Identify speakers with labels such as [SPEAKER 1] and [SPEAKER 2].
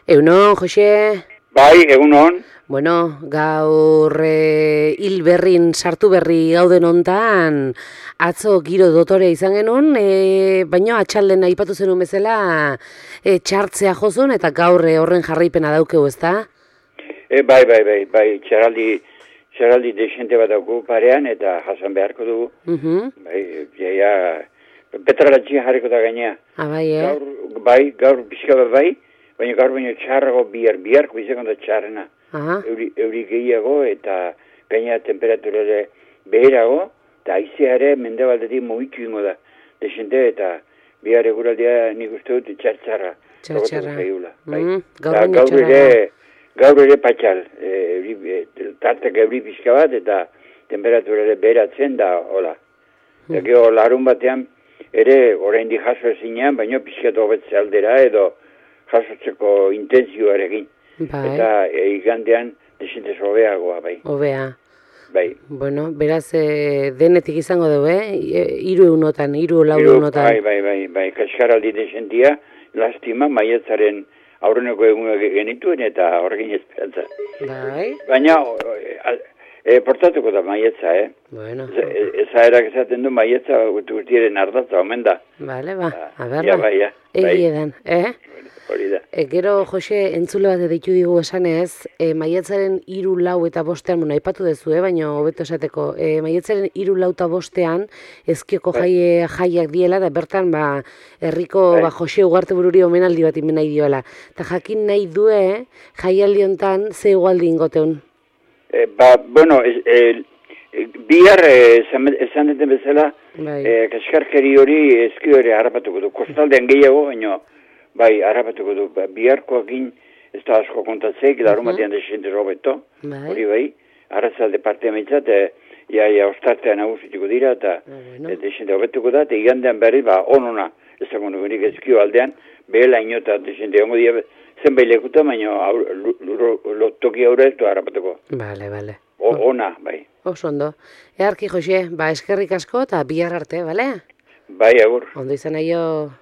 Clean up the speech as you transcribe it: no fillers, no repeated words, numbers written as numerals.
[SPEAKER 1] Egunon, Jose?
[SPEAKER 2] Bai, egunon.
[SPEAKER 1] Bueno, gaur hil berrin, sartu berri gauden hontan, atzo giro dotorea izan genuen, baina atxalden aipatu zenuen bezala txartzea jozun eta gaur horren jarraipena daukeu, ezta?
[SPEAKER 2] Bai, txaraldi desente bat dauku parean eta jasan beharko dugu. Bai, petralatxia jarriko da gainea.
[SPEAKER 1] Bai,
[SPEAKER 2] Gaur pixka bat bai, baina gaur baino txarrago biharko bizekon da txarrena. Euri gehiago eta gainea temperatura ere beherago, eta aizeare mendebaldetik mugitu ingo da. Desente eta bihar eguraldia nik uste dut txarra. Gaur ere patxal, tartek euri pixka bat eta temperatura ere beheratzen da, hola. Eta gero larun batean ere oraindik jaso ezinean, baina pixka hobetze aldera edo jasotzeko intenzioarekin. Eta igandean desintez hobeagoa, bai.
[SPEAKER 1] Hobea.
[SPEAKER 2] Bai.
[SPEAKER 1] Bueno, beraz, denetik izango dugu, hiru lau egunotan.
[SPEAKER 2] Bai, kaskaraldi desentia, lastima, maietzaren aurreneko egunak genituen eta horrekin esperantza.
[SPEAKER 1] Bai.
[SPEAKER 2] Baina, portatuko da maietza,
[SPEAKER 1] Bueno.
[SPEAKER 2] Ezaerak esaten du maietza guztiaren ardatza, omen da.
[SPEAKER 1] Bale, a berra.
[SPEAKER 2] Bai.
[SPEAKER 1] Egiedan,
[SPEAKER 2] Hori da.
[SPEAKER 1] Gero, Jose, entzule bat deitu digu esanez, maiatzaren 3, 4 eta 5, aipatu dezu, baina hobeto esateko, maiatzaren 3, 4 eta 5 ezkioko jaiak diela, da bertan, herriko Jose Ugarte bururi omenaldi bat inmen nahi diola. Eta jakin nahi due, jaialdi hontan ze igualdi ingoteun?
[SPEAKER 2] Bihar esan deten bezala, kaskarkeri hori ezki hori harrapatuko du. Kostaldean gehiago, baina bai, harrapatuko du. Biharkoakin ez da asko kontatzeik, larun batean desente robeto. Hori bai, arrazalde partea mitzat, ostartean nagusituko dira, eta desente robetuko da, eta igandean berri, onona, ez dago nukenik ezkio aldean, behela inota desente hongo dira, zenbait lekuta, baina toki aurre ez du harrapatuko.
[SPEAKER 1] Bale.
[SPEAKER 2] Ona, bai.
[SPEAKER 1] Oso ondo. Earki, Jose, eskerrik asko eta bihar arte, bale?
[SPEAKER 2] Bai, agur.
[SPEAKER 1] Ondo izan aio.